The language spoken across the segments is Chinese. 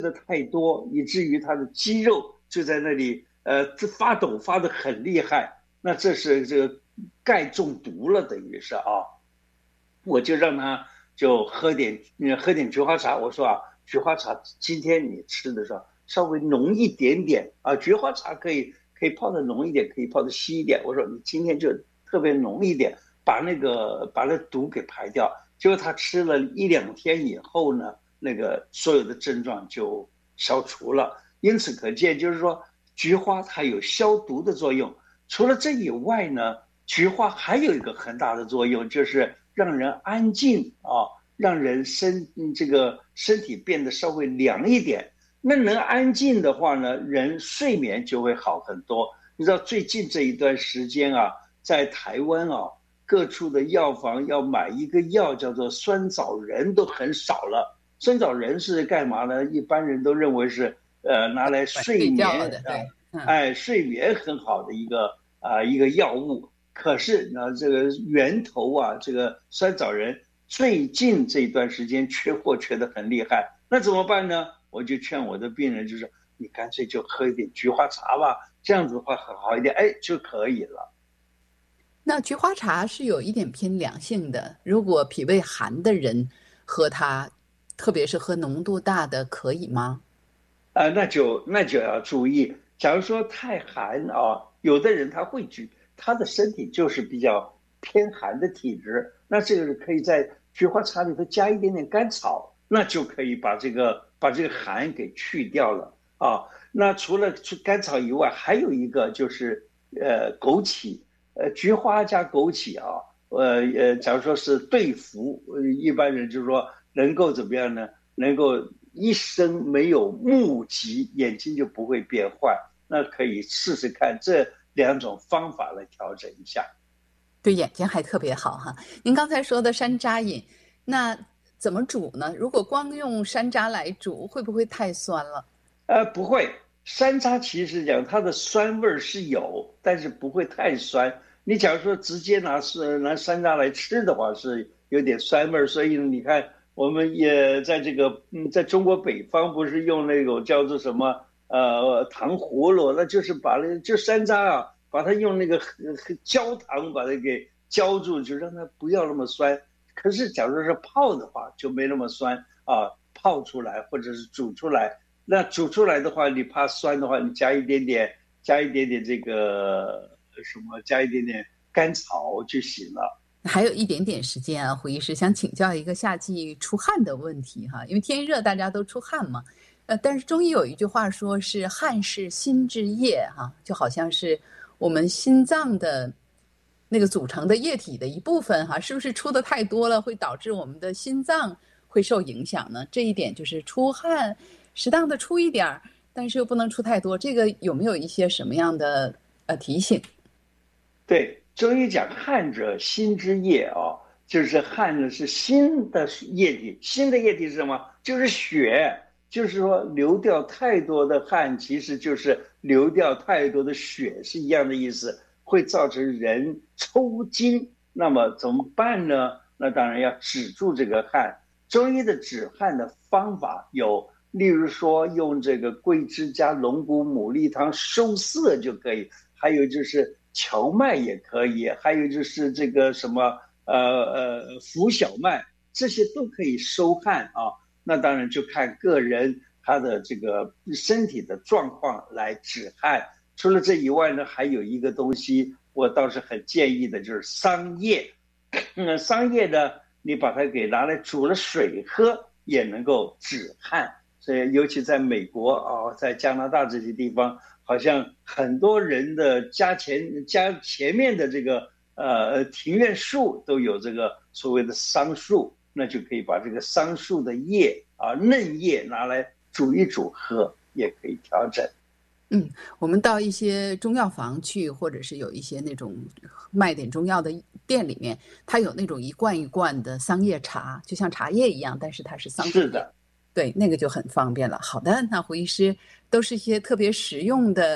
太多，以至于他的肌肉就在那里发抖，发得很厉害。那这是这个钙中毒了，等于是啊。我就让他就喝点菊花茶。我说啊，菊花茶今天你吃的时候稍微浓一点点啊，菊花茶可以泡的浓一点，可以泡的稀一点。我说你今天就特别浓一点，把那毒给排掉。结果他吃了1-2天以后呢，那个所有的症状就消除了。因此可见，就是说菊花它有消毒的作用。除了这以外呢，菊花还有一个很大的作用，就是让人安静啊，让人这个身体变得稍微凉一点。那能安静的话呢，人睡眠就会好很多。你知道最近这一段时间啊，在台湾啊，各处的药房要买一个药叫做酸枣仁都很少了。酸枣仁是干嘛呢？一般人都认为是拿来睡眠的，睡眠很好的一个药物。可是呢，这个源头啊，这个酸枣仁最近这一段时间缺货缺得很厉害。那怎么办呢？我就劝我的病人，就是你干脆就喝一点菊花茶吧，这样子的话很好一点，就可以了。 那菊花茶是有一点偏凉性的，如果脾胃寒的人喝它，特别是喝浓度大的，可以吗？ 那就要注意。假如说太寒啊，有的人他的身体就是比较偏寒的体质，那这个可以在菊花茶里头加一点点甘草，那就可以把这个寒给去掉了啊。那除了甘草以外，还有一个就是枸杞，菊花加枸杞啊，假如说是对服，一般人就是说能够怎么样呢？能够一生没有目疾，眼睛就不会变坏。那可以试试看这2种方法来调整一下。 对眼睛还特别好哈。您刚才说的山楂饮，那怎么煮呢？如果光用山楂来煮，会不会太酸了？ 不会，山楂其实讲它的酸味是有，但是不会太酸。你假如说直接拿山楂来吃的话，是有点酸味。所以你看，我们也在这个在中国北方不是用那种叫做什么糖葫芦，那就是就山楂啊，把它用那个焦糖把它给浇住，就让它不要那么酸。可是假如是泡的话，就没那么酸啊，泡出来或者是煮出来。那煮出来的话，你怕酸的话，你加一点点这个加一点点甘草就行了。 还有一点点时间啊，胡医师想请教一个夏季出汗的问题哈，因为天热大家都出汗嘛，但是中医有一句话说是汗是心之液哈，就好像是我们心脏的那个组成的液体的一部分哈，是不是出的太多了会导致我们的心脏会受影响呢？这一点就是出汗适当的出一点，但是又不能出太多，这个有没有一些什么样的提醒？ 对。中医讲汗者心之液啊，就是汗呢是心的液体，心的液体是什么？就是血，就是说流掉太多的汗，其实就是流掉太多的血，是一样的意思，会造成人抽筋。那么怎么办呢？那当然要止住这个汗。中医的止汗的方法有，例如说用这个桂枝加龙骨牡蛎汤收涩就可以，还有就是荞麦也可以，还有就是这个什么浮小麦，这些都可以收汗啊。那当然就看个人他的这个身体的状况来止汗。除了这以外呢，还有一个东西我倒是很建议的，就是桑叶。桑叶呢，你把它给拿来煮了水喝，也能够止汗。所以尤其在美国啊，在加拿大这些地方，好像很多人的家前面的这个庭院树都有这个所谓的桑树，那就可以把这个桑树的叶啊嫩叶拿来煮一煮喝，也可以调整。 我们到一些中药房去，或者是有一些那种卖点中药的店里面，它有那种一罐一罐的桑叶茶，就像茶叶一样，但是它是桑树叶。 是的。 对，那个就很方便了。好的，那胡医师都是一些特别实用的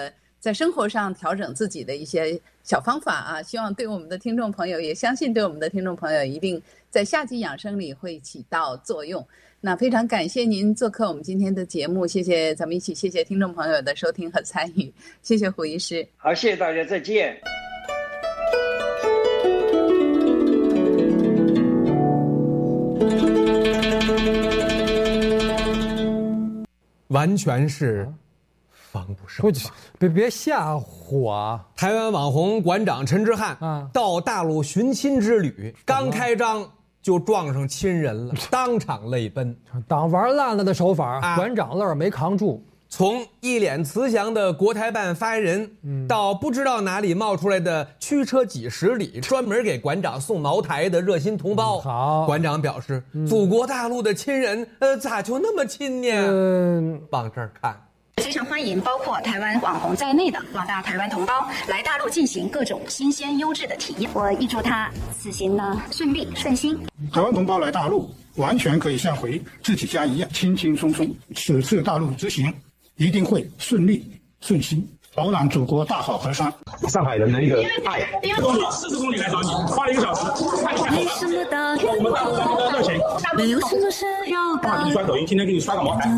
在生活上调整自己的一些小方法啊，希望对我们的听众朋友，也相信对我们的听众朋友一定在夏季养生里会起到作用。那非常感谢您做客我们今天的节目，谢谢咱们一起谢谢听众朋友的收听和参与，谢谢胡医师。 好，谢谢大家，再见。 完全是防不胜防。 别吓唬我啊！ 台湾网红馆长陈之汉到大陆寻亲之旅，刚开张就撞上亲人了，当场泪奔。 党玩烂了的手法，馆长乐没扛住。 从一脸慈祥的国台办发言人，到不知道哪里冒出来的驱车几十里，专门给馆长送茅台的热心同胞。 好， 馆长表示，祖国大陆的亲人，咋就那么亲呢？往这儿看。 非常欢迎包括台湾网红在内的广大台湾同胞来大陆进行各种新鲜优质的体验。我预祝他此行呢顺利顺心。 台湾同胞来大陆，完全可以像回自己家一样，轻轻松松。此次大陆之行一定会顺利顺心，饱览祖国大好河山。 上海人的一个爱 ，40公里来找你，花了1个小时，看一下。 没什么大我们大陆的热情， 没有什么事要给你刷抖音，今天给你刷个茅台。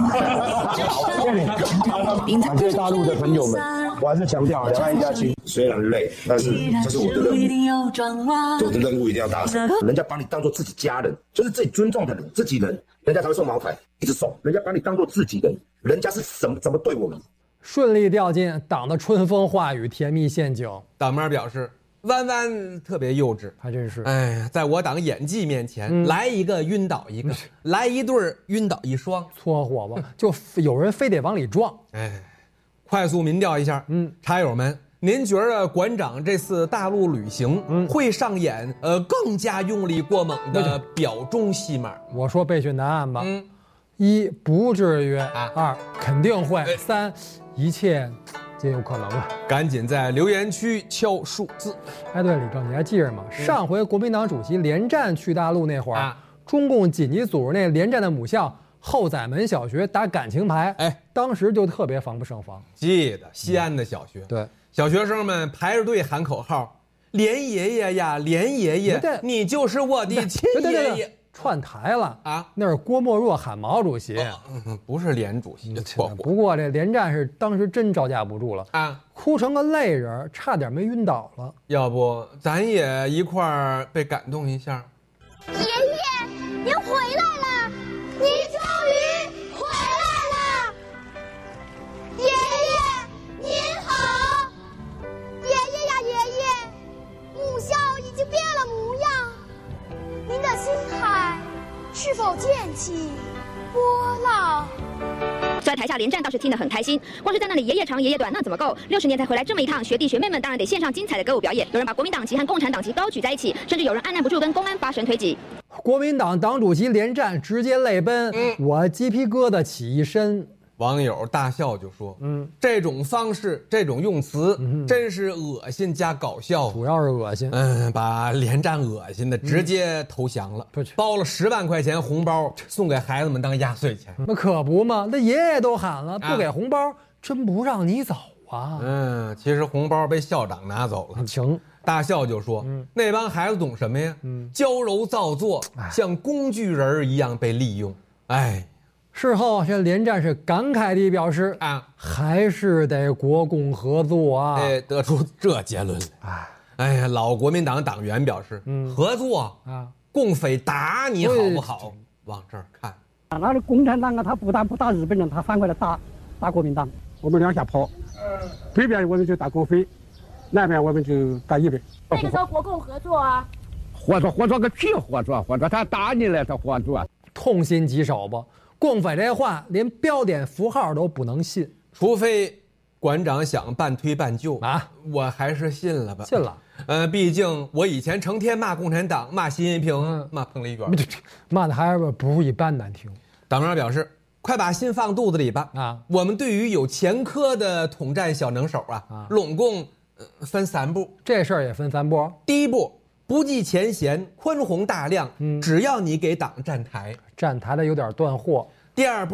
感谢大陆的朋友们，我还是强调两岸一家亲。虽然累，但是这是我的任务，我的任务一定要达成。人家把你当作自己家人，就是自己尊重的人，自己人，人家才会送茅台，一直送。人家把你当作自己人，人家是怎么对我们？ 顺利掉进党的春风化雨甜蜜陷阱。 党妹表示，弯弯特别幼稚， 还真是。 哎呀，在我党演技面前，来一个晕倒一个，来一对晕倒一双， 搓火吧，就有人非得往里撞。 哎，快速民调一下，茶友们，您觉得馆长这次大陆旅行会上演更加用力过猛的表忠戏码？ 我说备选答案吧。1不至于，2肯定会，3一切皆有可能了。 赶紧在留言区敲数字。 哎，对，李正，你还记着吗？上回国民党主席连战去大陆那会儿，中共紧急组织那连战的母校后宰门小学打感情牌，当时就特别防不胜防。 记得西安的小学， 对， 小学生们排着队喊口号：“连爷爷呀，连爷爷，你就是我的亲爷爷。” 串台了啊！那是郭沫若喊毛主席， 不是连主席。错过。 不过这连战是当时真招架不住了啊，哭成个泪人，差点没晕倒了。 要不咱也一块儿被感动一下？ 爷爷，您回来了！您终于回来了！爷爷，您好！爷爷呀，爷爷，母校已经变了模样。您的心海是否溅起波浪？ 在台下连战倒是听得很开心，光是在那里爷爷长爷爷短那怎么够？60年才回来这么一趟，学弟学妹们当然得献上精彩的歌舞表演。有人把国民党旗和共产党旗高举在一起，甚至有人按捺不住跟公安拔绳推挤。 国民党党主席连战直接泪奔，我鸡皮疙瘩起一身。 网友大笑就说：“这种方式，这种用词，真是恶心加搞笑， 主要是恶心。 把连战恶心的直接投降了，包了10万块钱红包送给孩子们当压岁钱。 那可不嘛，那爷爷都喊了，不给红包，真不让你走啊。 其实红包被校长拿走了。 行， 大笑就说：那帮孩子懂什么呀？娇柔造作，像工具人一样被利用。哎。” 事后，这连战是感慨地表示还是得国共合作啊！ 得出这结论来。哎呀，老国民党党员表示，合作共匪打你好不好？往这儿看， 那个共产党他不打日本人，他反过来打国民党。 我们两下跑，北边我们就打共匪，南边我们就打日本。 那个时候国共合作啊？ 合作个屁！合作他打你了，他合作， 痛心疾首吧。共匪这话连标点符号都不能信， 除非馆长想半推半就啊，我还是信了吧。 信了， 毕竟我以前成天骂共产党、骂习近平、骂彭丽媛， 骂的还是不如一般难听。 党员表示，快把心放肚子里吧啊！我们对于有前科的统战小能手拢共分3步， 这事儿也分3步。 第一步。不计前嫌，宽宏大量，只要你给党站台， 站台的有点断货。 第2步，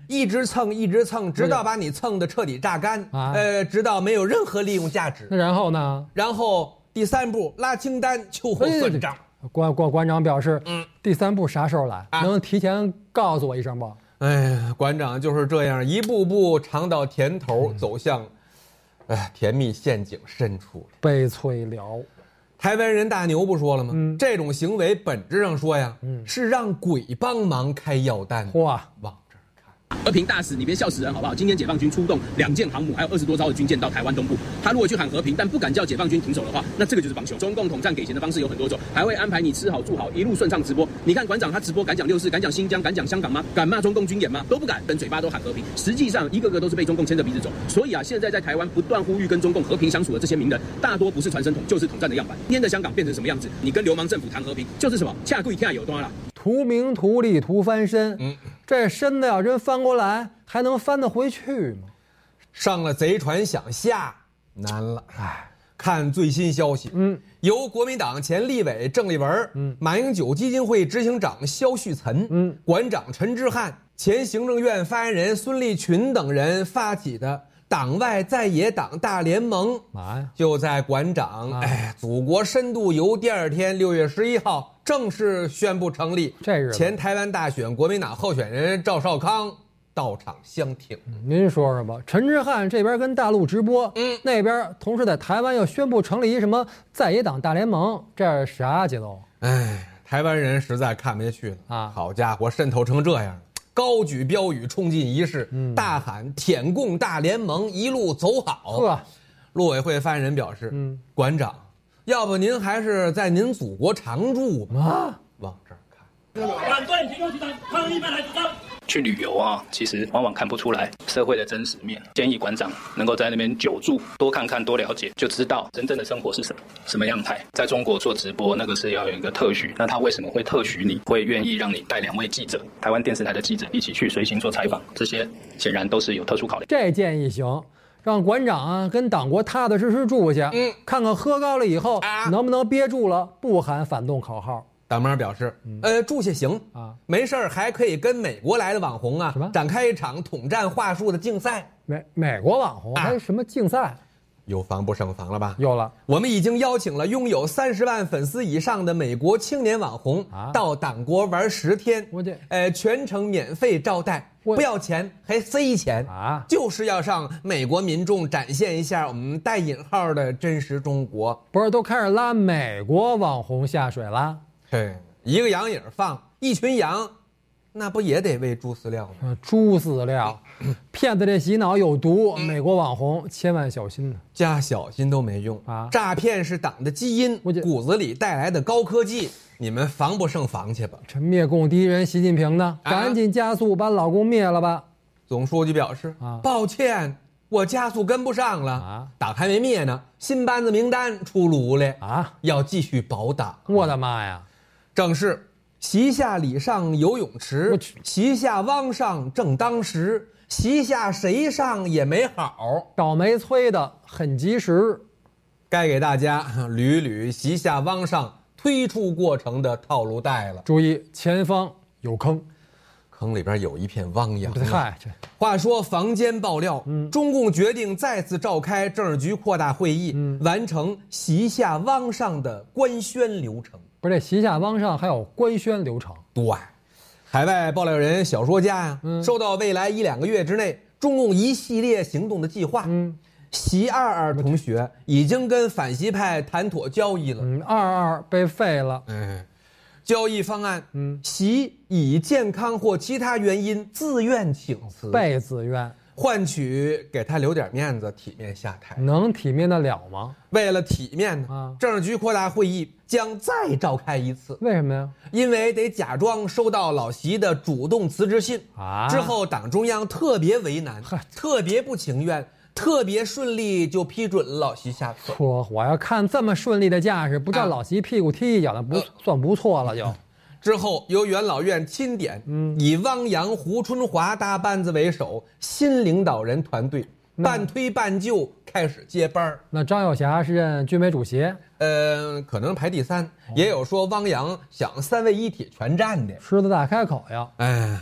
一直蹭，直到把你蹭的彻底榨干，直到没有任何利用价值。 那然后呢？ 然后第3步拉清单，秋后算账。 馆长表示，第3步啥时候来？能提前告诉我一声不？ 哎呀，馆长就是这样一步步尝到甜头，走向，甜蜜陷阱深处。 悲催了。 台湾人大牛不说了吗？这种行为本质上说呀，是让鬼帮忙开药单。 哇， 往这儿看。 和平大使，你别笑死人好不好？今天解放军出动2舰航母，还有20多艘的军舰到台湾东部。他如果去喊和平，但不敢叫解放军停手的话，那这个就是帮凶。中共统战给钱的方式有很多种，还会安排你吃好住好，一路顺畅直播。你看馆长他直播敢讲6四，敢讲新疆，敢讲香港吗？敢骂中共军演吗？都不敢，跟嘴巴都喊和平，实际上一个个都是被中共牵着鼻子走。所以啊，现在在台湾不断呼吁跟中共和平相处的这些名人，大多不是传声筒，就是统战的样板。今天的香港变成什么样子？你跟流氓政府谈和平，就是什么恰贵恰有端了。 图名图利图翻身，这身子要真翻过来，还能翻得回去吗？ 上了贼船想下难了。看最新消息，由国民党前立委郑丽文，马英九基金会执行长萧旭岑，馆长陈之汉，前行政院发言人孙立群等人发起的党外在野党大联盟，就在馆长祖国深度游第2天6月11号正式宣布成立。前台湾大选国民党候选人赵少康到场相挺。 您说说吧，陈之汉这边跟大陆直播，那边同时在台湾又宣布成立一什么在野党大联盟，这是啥节奏？ 台湾人实在看不下去了啊！好家伙，渗透成这样，高举标语冲进仪式，大喊舔共大联盟一路走好。陆委会发言人表示，馆长，要不您还是在您祖国常住吧？往这儿看， 反对提供集团抗议本来主张。 去旅游啊，其实往往看不出来社会的真实面。建议馆长能够在那边久住，多看看，多了解，就知道真正的生活是什么样态。在中国做直播，那个是要有一个特许。那他为什么会特许你，会愿意让你带2位记者，台湾电视台的记者一起去随行做采访？这些显然都是有特殊考量。 这建议行，让馆长啊跟党国踏踏实实住下，看看喝高了以后能不能憋住了，不喊反动口号。 党妈表示，住下行啊，没事儿还可以跟美国来的网红啊展开一场统战话术的竞赛。 美国网红还什么竞赛？ 有防不胜防了吧？ 有了， 我们已经邀请了拥有30万粉丝以上的美国青年网红到党国玩10天，全程免费招待，不要钱还塞钱啊，就是要让美国民众展现一下我们带引号的真实中国。 不是都开始拉美国网红下水了？ 一个羊影放一群羊，那不也得喂猪饲料吗？ 猪饲料，骗子这洗脑有毒，美国网红千万小心呢。 加小心都没用啊！诈骗是党的基因，骨子里带来的高科技，你们防不胜防去吧。 这灭共敌人习近平呢，赶紧加速把老公灭了吧。 总书记表示抱歉，我加速跟不上了党还没灭呢，新班子名单出炉了要继续保党。 我的妈呀！ 正是席下礼上游泳池，席下汪上正当时，席下谁上也没好。 倒霉催的很及时， 该给大家捋捋席下汪上推出过程的套路带了。 注意前方有坑， 坑里边有一片汪洋。 嗨， 话说坊间爆料，中共决定再次召开政治局扩大会议，完成席下汪上的官宣流程。 不是这席下汪上还有官宣流程？ 对，海外爆料人、小说家呀，收到未来1-2个月之内中共一系列行动的计划。习22同学已经跟反习派谈妥交易了。 22被废了。 交易方案，习以健康或其他原因自愿请辞， 被自愿。 换取给他留点面子，体面下台。 能体面得了吗？ 为了体面呢，政治局扩大会议将再召开一次。 为什么呀？ 因为得假装收到老习的主动辞职信之后党中央特别为难，特别不情愿，特别顺利就批准了老习下台。 我要看这么顺利的架势，不叫老习屁股踢一脚，那算不错了就。 之后由元老院钦点，以汪洋、胡春华搭班子为首，新领导人团队半推半就开始接班。 那张友侠是任军委主席， 可能排第3，也有说汪洋想3位一体全占的， 狮子大开口呀。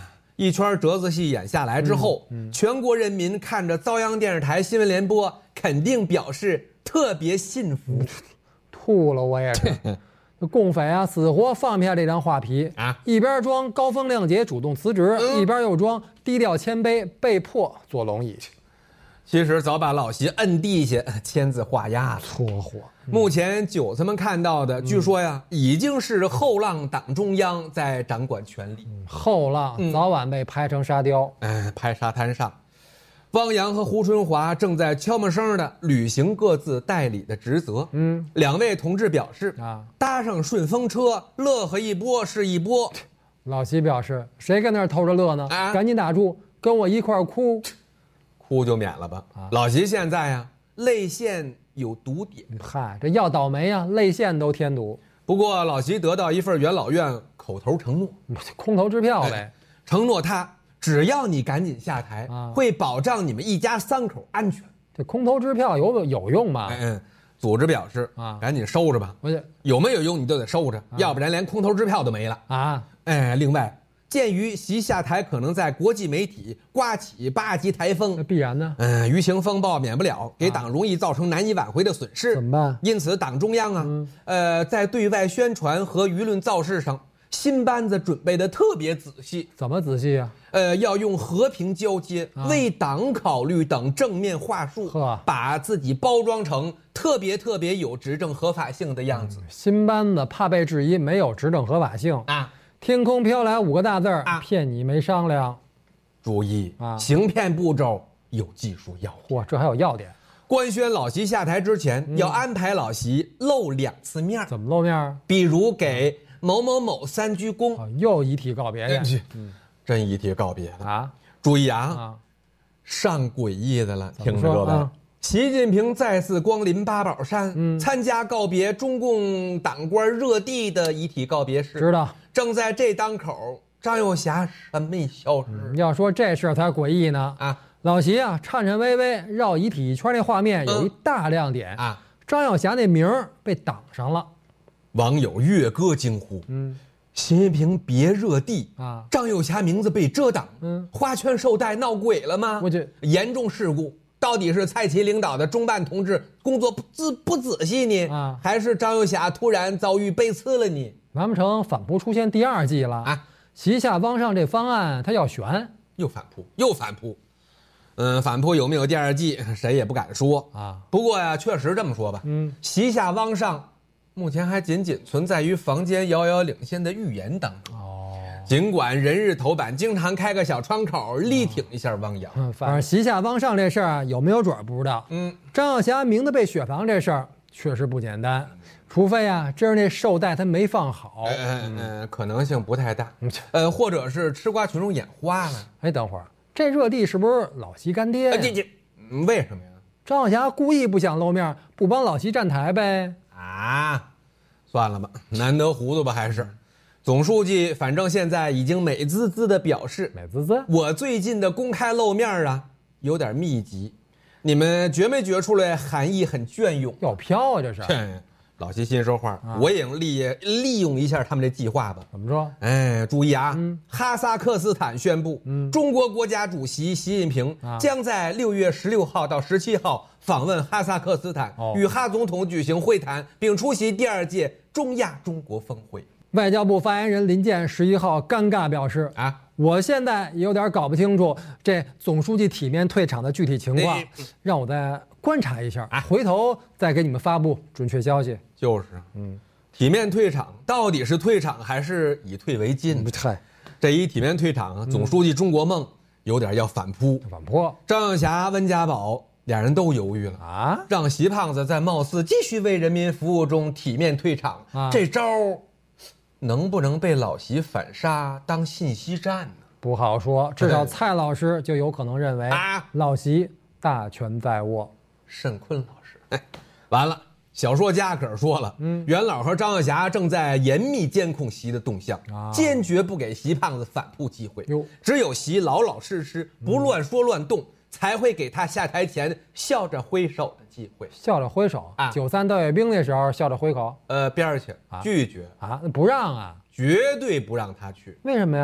一圈折子戏演下来之后，全国人民看着遭殃电视台新闻联播，肯定表示特别幸福。 吐了我也是。共匪啊，死活放不下这张画皮啊！一边装高风亮节主动辞职，一边又装低调谦卑被迫坐龙椅。 其实早把老习摁地下签字画押了， 搓火。 目前韭菜们看到的，据说呀，已经是后浪党中央在掌管权力。 后浪早晚被拍成沙雕， 拍沙滩上。汪洋和胡春华正在悄没声的履行各自代理的职责。两位同志表示搭上顺风车，乐呵一波是一波。 老习表示，谁跟那儿偷着乐呢？赶紧打住，跟我一块儿哭， 哭就免了吧。老习现在呀，泪腺有毒点。 嗨，这要倒霉呀，泪腺都添堵。 不过老习得到一份元老院口头承诺， 空头支票呗， 承诺他。只要你赶紧下台，会保障你们一家3口安全。 这空头支票有用吗？ 组织表示赶紧收着吧。有没有用你都得收着，要不然连空头支票都没了啊！另外，鉴于习下台可能在国际媒体刮起8级台风， 必然呢。 舆情风暴免不了，给党容易造成难以挽回的损失。 怎么办？ 因此，党中央在对外宣传和舆论造势上，新班子准备的特别仔细。 怎么仔细啊？ 要用和平交接、为党考虑等正面话术，把自己包装成特别有执政合法性的样子。 新班子怕被质疑没有执政合法性啊！天空飘来5个大字儿骗你没商量。 注意行骗步骤有技术要点。 嚯，这还有要点。 官宣老习下台之前，要安排老习露2次面。 怎么露面？ 比如给某某某3鞠躬， 又遗体告别去。 真遗体告别了啊！注意啊，上诡异的了，听着各位。习近平再次光临八宝山，参加告别中共党官热地的遗体告别式。 知道。 正在这当口，张又侠神秘消失。 要说这事才诡异呢啊！老习啊，颤颤巍巍绕遗体一圈，那画面有一大亮点啊！张又侠那名儿被挡上了。 网友乐歌惊呼：习近平别热地啊！张又侠名字被遮挡，花圈绶带闹鬼了吗？ 我这严重事故，到底是蔡奇领导的中办同志工作不仔细呢，还是张又侠突然遭遇背刺了呢？ 难不成反扑出现第2季了啊？习下汪上这方案他要悬， 又反扑，反扑有没有第2季，谁也不敢说啊。不过呀，确实这么说吧，习下汪上。目前还仅存在于房间遥遥领先的预言当中。尽管人日头版经常开个小窗口力挺一下汪洋， 反正习下汪上这事儿有没有准不知道。张又侠名字被雪藏这事儿确实不简单，除非啊，真是那绶带他没放好， 可能性不太大。或者是吃瓜群众眼花了。 等会儿这热地是不是老习干爹？ 为什么呀？ 张又侠故意不想露面，不帮老习站台呗。 算了吧，难得糊涂吧还是。总书记反正现在已经美滋滋的表示，我最近的公开露面啊有点密集，你们觉没觉出来含义很隽永？ 要飘啊这是。 老习心说话，我也利用一下他们这计划吧。 怎么说？ 注意啊！哈萨克斯坦宣布，中国国家主席习近平将在6月16号到17号访问哈萨克斯坦，与哈总统举行会谈，并出席第2届中亚中国峰会。 外交部发言人林健11号尴尬表示我现在也有点搞不清楚这总书记体面退场的具体情况，让我再观察一下，回头再给你们发布准确消息。 就是，体面退场到底是退场还是以退为进？这一体面退场，总书记中国梦有点要反扑。张又侠、温家宝俩人都犹豫了让习胖子在貌似继续为人民服务中体面退场，这招能不能被老习反杀当信息战呢？ 不好说，至少蔡老师就有可能认为老习大权在握。 慎坤老师，完了。小说家可是说了，元老和张又侠正在严密监控习的动向，坚决不给习胖子反扑机会。只有习老老实实，不乱说乱动，才会给他下台前笑着挥手的机会。 笑着挥手？93盗阅兵那时候笑着挥口？ 边儿去，拒绝不让啊， 绝对不让他去。 为什么呀？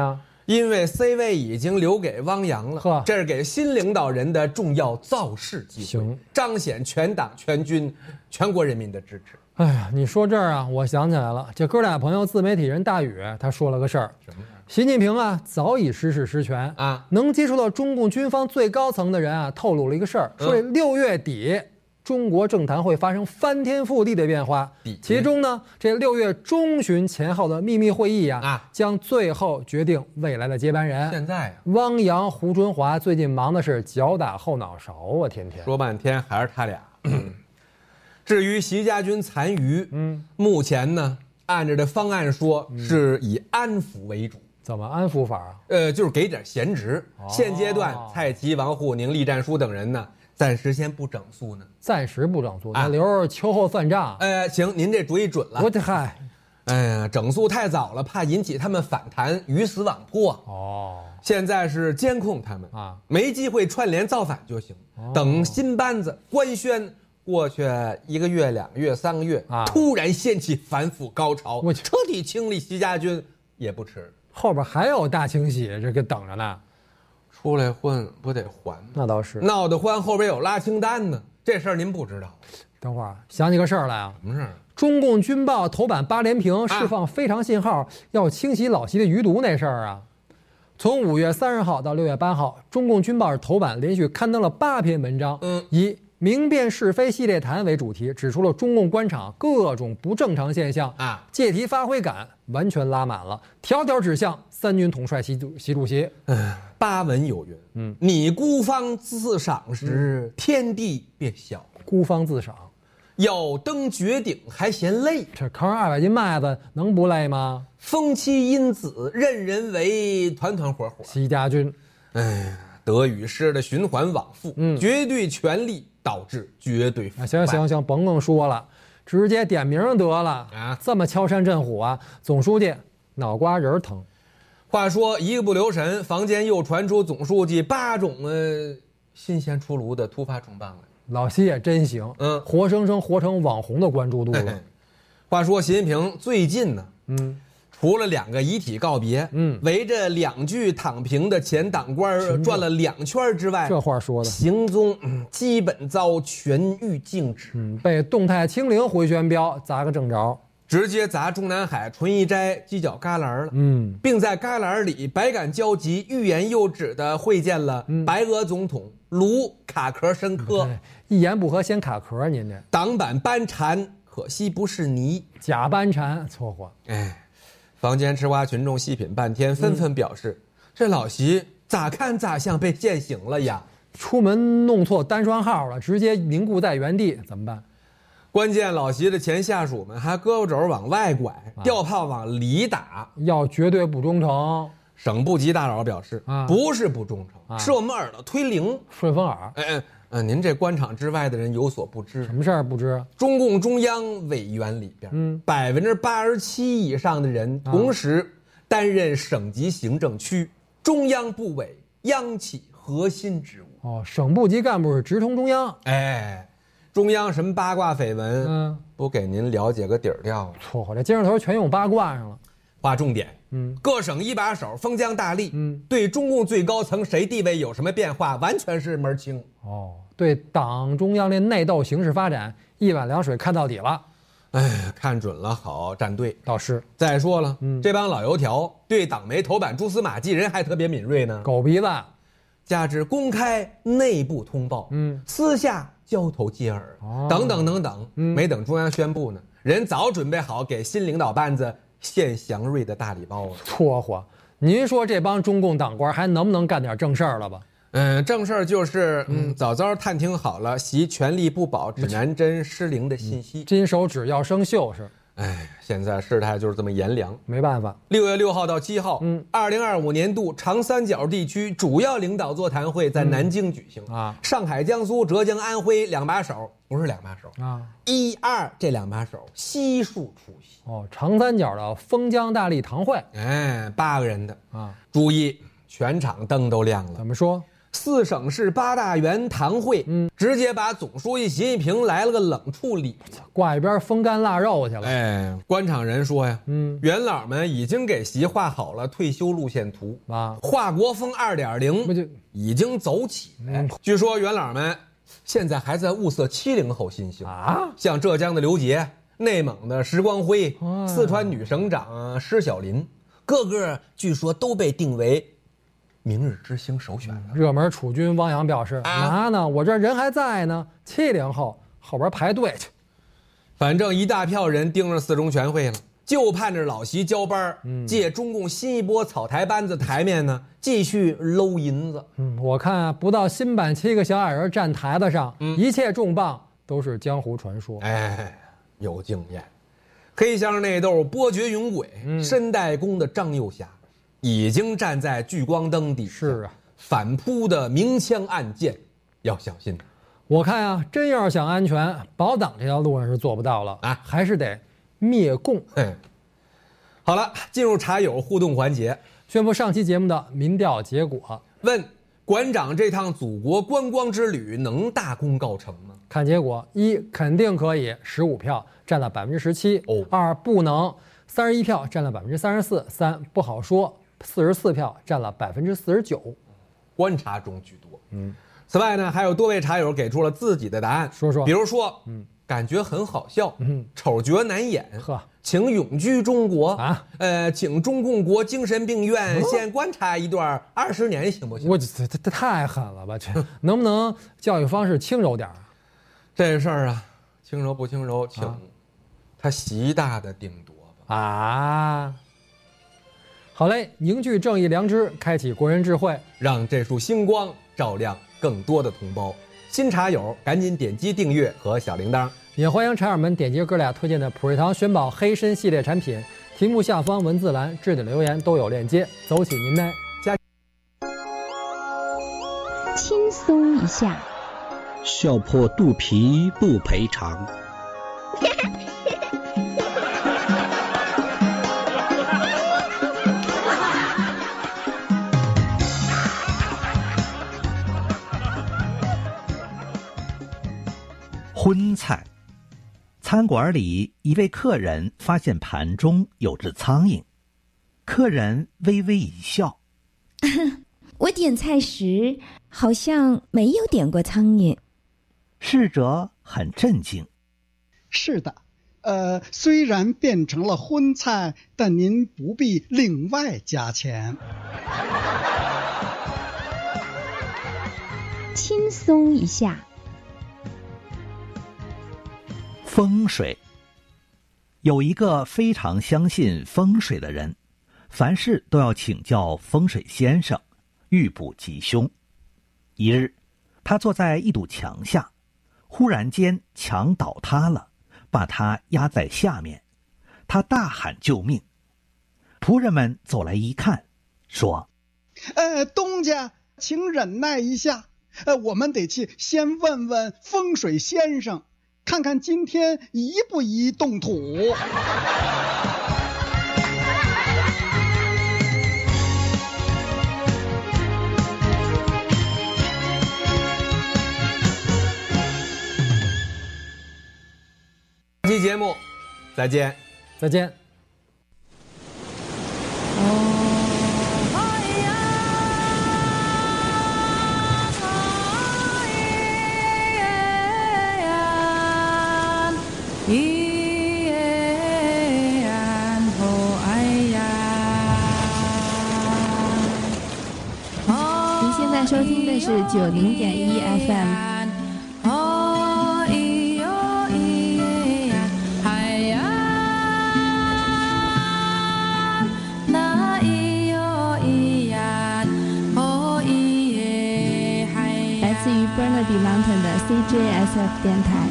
因为 C 位已经留给汪洋了，这是给新领导人的重要造势机会， 行， 彰显全党全军全国人民的支持。 哎呀，你说这儿啊，我想起来了，这哥俩朋友自媒体人大宇他说了个事儿， 什么？ 习近平啊早已失势失权啊，能接触到中共军方最高层的人啊，透露了一个事儿，说这6月底。中国政坛会发生翻天覆地的变化，其中呢，这6月中旬前后的秘密会议将最后决定未来的接班人。 现在汪洋、胡春华最近忙的是脚打后脑勺啊，天天说半天还是他俩。至于习家军残余，目前呢，按照这方案说是以安抚为主。 怎么安抚法啊？ 就是给点闲职。现阶段，蔡奇、王沪宁、栗战书等人呢。暂时先不整肃呢， 暂时不整肃，那留着秋后算账。 行，您这主意准了。 我的嗨， 哎呀，整肃太早了，怕引起他们反弹，鱼死网破。 哦， 现在是监控他们啊，没机会串联造反就行。等新班子官宣过去1个月、2个月、3个月啊，突然掀起反腐高潮，彻底清理习家军也不迟。 后边还有大清洗，这个等着呢。 出来混不得还？ 那倒是， 闹得欢后边有拉清单呢，这事儿您不知道。 等会儿想起个事儿来啊， 什么事儿？ 中共军报头版8连评释放非常信号，要清洗老习的余毒那事儿啊。从5月30号到6月8号，中共军报头版连续刊登了8篇文章，以明辨是非系列谈为主题，指出了中共官场各种不正常现象啊，借题发挥感完全拉满了，条条指向三军统帅习主席。 八文有云，你孤芳自赏时，天地变小。 孤芳自赏， 要登绝顶还嫌累， 这扛200斤麦子能不累吗？ 封妻荫子，任人为，团团伙伙。 习家军， 得与失的循环往复，绝对权力导致绝对腐败。 行，甭说了，直接点名得了啊！这么敲山震虎啊，总书记脑瓜仁疼。 话说一个不留神，房间又传出总书记8种新鲜出炉的突发重磅来。 老习也真行，活生生活成网红的关注度了。 话说习近平最近呢，除了2个遗体告别，围着2具躺平的前党官转了2圈之外， 这话说的， 行踪基本遭全域禁止， 被动态清零回旋镖砸个正着。 直接砸中南海纯一斋犄角旮旯了，并在旮旯里百感交集、欲言又止地会见了白俄总统卢卡壳申科。 一言不合先卡壳，您这党版班禅，可惜不是你假班禅，错货。 房间吃瓜群众细品半天，纷纷表示，这老习咋看咋像被现行了呀！ 出门弄错单双号了，直接凝固在原地，怎么办？ 关键老习的前下属们还胳膊肘往外拐，吊炮往里打， 要绝对不忠诚。 省部级大佬表示，不是不忠诚，是我们耳朵推灵， 顺风耳。 您这官场之外的人有所不知， 什么事儿不知？ 中共中央委员里边，87%以上的人同时担任省级行政区、中央部委、央企核心职务。 省部级干部是直通中央。 中央什么八卦绯闻，不给您了解个底儿掉？ 错，这接上头全用八卦上了。 划重点，各省一把手封疆大吏，对中共最高层谁地位有什么变化，完全是门清。 对党中央的内斗形势发展一碗凉水看到底了。 看准了好站队。 倒是再说了，这帮老油条对党媒头版蛛丝马迹人还特别敏锐呢。 狗鼻子， 加之公开内部通报，私下交头接耳，等等，没等中央宣布呢，人早准备好给新领导班子献祥瑞的大礼包了。 搓火，您说这帮中共党官还能不能干点正事儿了吧？ 正事儿就是早早探听好了习权力不保指南针失灵的信息， 金手指要生锈是。 现在事态就是这么炎凉， 没办法。 6月6号到7号，2025年度长三角地区主要领导座谈会在南京举行上海、江苏、浙江、安徽2把手，不是2把手1、2这2把手悉数出席。 长三角的封疆大吏堂会， 8个人的注意，全场灯都亮了。 怎么说？ 4省市8大员谈会，直接把总书记习近平来了个冷处理， 挂一边风干腊肉去了。 哎，官场人说呀，元老们已经给习画好了退休路线图啊，华国锋2.0已经走起来。据说元老们现在还在物色70后新星啊，像浙江的刘杰、内蒙的石光辉、四川女省长施小林，个个据说都被定为明日之星首选了。 热门储君汪洋表示：“拿呢，我这人还在呢，70后后边排队去。” 反正一大票人盯着4中全会了，就盼着老习交班，借中共新一波草台班子台面呢，继续搂银子。 我看啊，不到新版7个小矮人站台子上，一切重磅都是江湖传说。 哎，有经验，黑箱内斗波谲云诡，申代公的张幼霞已经站在聚光灯底下， 是啊， 反扑的明枪暗箭要小心。 我看啊，真要是想安全，保党这条路上是做不到了啊，还是得灭共。 好了，进入茶友互动环节， 宣布上期节目的民调结果。 问馆长这趟祖国观光之旅能大功告成吗？ 看结果：1肯定可以，15票占了17%； 哦 2不能，31票占了34%；3不好说，44票占了49%。 观察中居多。此外呢，还有多位茶友给出了自己的答案， 说说。 比如说，感觉很好笑，丑角难演，请永居中国啊，请中共国精神病院先观察一段20年行不行？ 我这太狠了吧！这能不能教育方式轻柔点？ 这事儿啊，轻柔不轻柔，请他习大的定夺吧。 啊，好嘞，凝聚正义良知，开启国人智慧， 让这束星光照亮更多的同胞。新茶友赶紧点击订阅和小铃铛， 也欢迎茶友们点击哥俩推荐的普瑞堂玄宝黑参系列产品，题目下方文字栏置顶留言都有链接，走起您的加。 轻松一下， 笑破肚皮不赔偿。荤菜，餐馆里一位客人发现盘中有只苍蝇，客人微微一笑：“ 我点菜时好像没有点过苍蝇。” 侍者很震惊：“ 是的，虽然变成了荤菜，但您不必另外加钱。” 轻松一下。 风水，有一个非常相信风水的人，凡事都要请教风水先生，预卜吉凶。一日，他坐在一堵墙下，忽然间墙倒塌了，把他压在下面，他大喊救命。仆人们走来一看，说：“ 东家，请忍耐一下，我们得去先问问风水先生。”看看今天宜不宜动土。 这期节目再见， 再见。 您现在收听的是90.1 FM。来自于 Burnaby Mountain 的 CJSF 电台。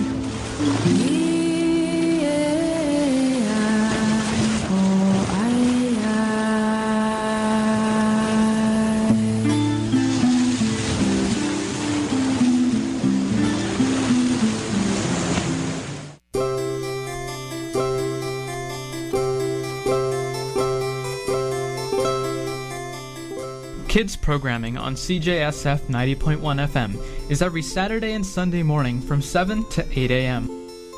Kids programming on CJSF 90.1 FM is every Saturday and Sunday morning from 7 to 8 a.m.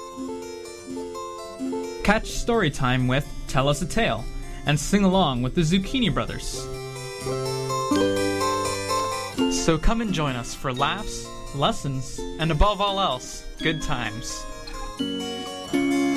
Catch story time with Tell Us a Tale and sing along with the Zucchini Brothers. So come and join us for laughs, lessons, and above all else, good times.